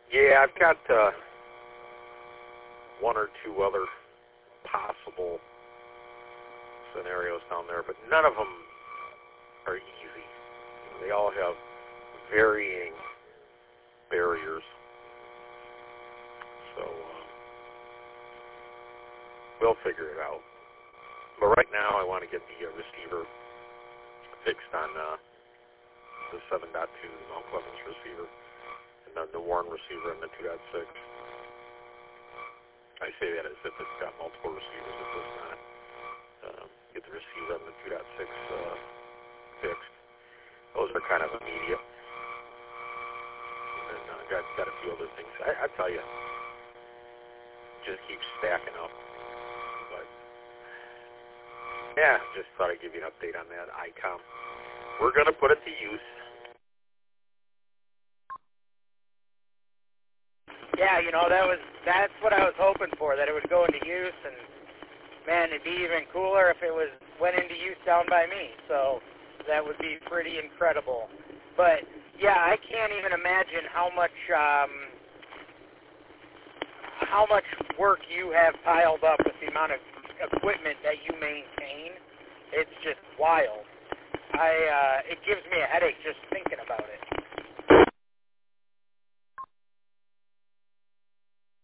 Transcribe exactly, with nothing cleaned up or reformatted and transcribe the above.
Yeah, I've got uh, one or two other possible scenarios down there, but none of them are easy. They all have varying barriers. So uh, we'll figure it out. But right now I want to get the uh, receiver fixed on uh, the seven point two Mount Clemens receiver and then the Warren receiver and the two point six. I say that as if it's got multiple receivers. It does not. Uh, get the receiver and the two point six uh, fixed. Those are kind of immediate. And then uh, got, got a few other things. I, I tell you, just keep stacking up. But, yeah, just thought I'd give you an update on that I COM. We're going to put it to use. Yeah, you know, that was that's what I was hoping for, that it would go into use, and, man, it'd be even cooler if it was went into use down by me. So that would be pretty incredible. But, yeah, I can't even imagine how much um, how much work you have piled up with the amount of equipment that you maintain. It's just wild. I uh, it gives me a headache just thinking about it.